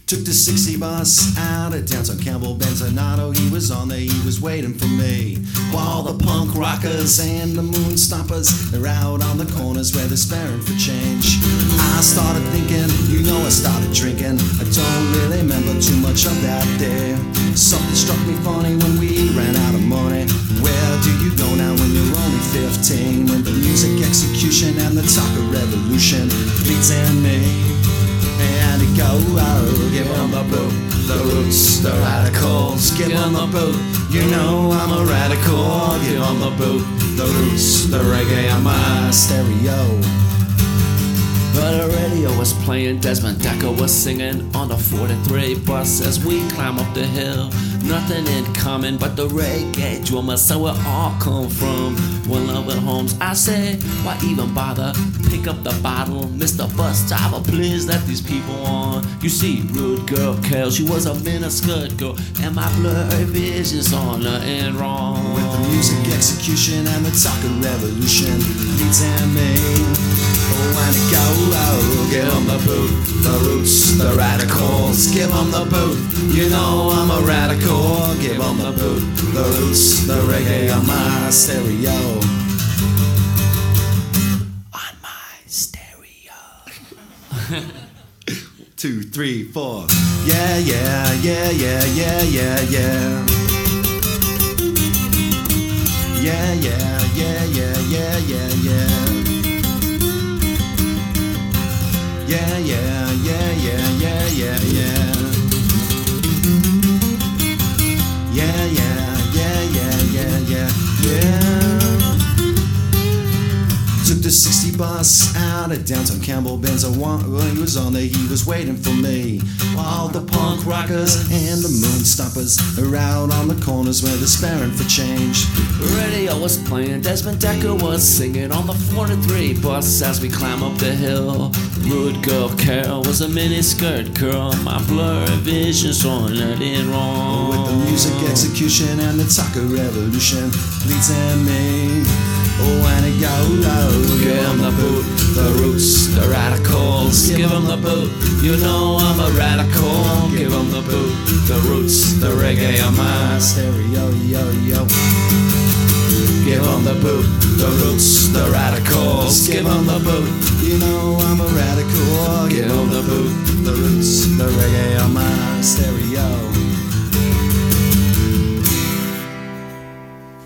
Took the 60 bus out of downtown Campbell Benzinato. He was on there, he was waiting for me. While the punk rockers and the moon stompers are out on the corners where they're sparing for change. I started thinking, I started drinking. I don't really remember too much of that day. Something struck me funny when we ran out of money. Where do you go now when you're only 15? When the music execution and the talk of revolution bleeds in me. And it go, give them the boot, the roots, the radicals, give them the boot. I'm a radical, give them the boot, the roots, the reggae on my stereo. But the radio was playing, Desmond Dekker was singing on the 43 bus as we climb up the hill. Nothing in common but the reggae drummer, so it all come from one love at homes. I say, why even bother? Pick up the bottle, Mr. Bus Driver, please let these people on. You see, rude girl Carol, she was a miniskirt girl, and my blurry vision's on nothing wrong. With the music execution and the talk of revolution leads in me. Oh, and it go, give them the boot, the roots, the radicals, give them the boot. I'm a radical, give them the boot, the roots, the reggae on my stereo. On my stereo. 2, 3, 4. Yeah, yeah, yeah, yeah, yeah, yeah, yeah. Yeah, yeah, yeah, yeah, yeah, yeah, yeah. Yeah, yeah, yeah, yeah, yeah, yeah, yeah. Yeah, yeah, yeah, yeah, yeah, yeah, yeah. Took the 60 bus out of downtown Campbell Benzo. When he was on there, he was waiting for me. While the punk rockers and the moon stompers are out on the corners where they're sparing for change. Radio was playing, Desmond Dekker was singing on the 43 bus as we climb up the hill. Rude girl Carol was a miniskirt girl, my blurry vision saw nothing wrong. With the music execution and the talk of revolution bleeds in me. Oh, and it go low. Give them the boot, the roots, the radicals, give them the boot. I'm a radical, give them the boot, the roots, the reggae on my stereo, yo, yo. Give them the boot, the roots, the radicals, give them the boot. I'm a radical, give them the boot, the roots, the reggae on my stereo.